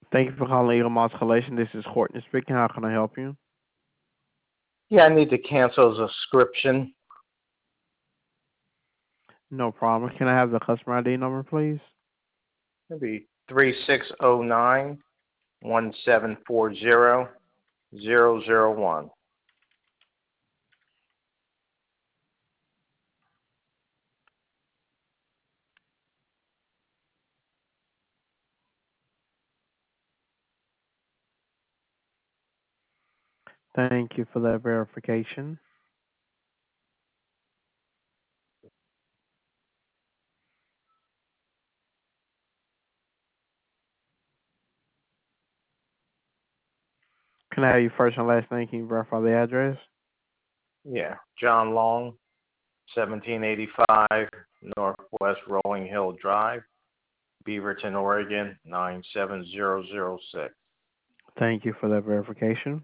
Thank you for calling Eagle Moss Collection. This is Courtney speaking. How can I help you? Yeah, I need to cancel a subscription. No problem. Can I have the customer ID number, please? Maybe 3609-1740-001. Thank you for that verification. Can I have your first and last name? Can you verify the address? Yeah, John Long, 1785 Northwest Rolling Hill Drive, Beaverton, Oregon, 97006. Thank you for that verification.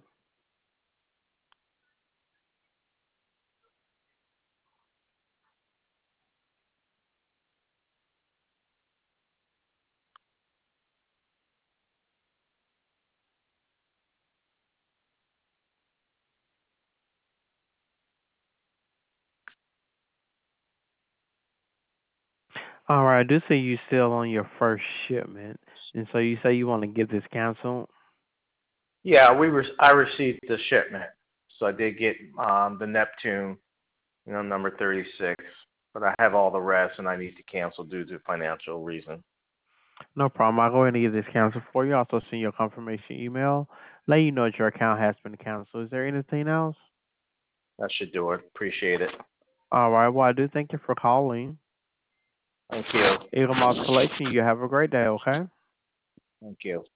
All right, I do see you still on your first shipment, and so you say you want to get this canceled. Yeah, I received the shipment, so I did get the Neptune, number 36, but I have all the rest, and I need to cancel due to financial reason. No problem. I'll go ahead and get this canceled for you. I'll also send you a confirmation email, let you know that your account has been canceled. Is there anything else? That should do it. Appreciate it. All right. Well, I do thank you for calling Thank you. Eagle Moss Collection. You have a great day. Okay. Thank you.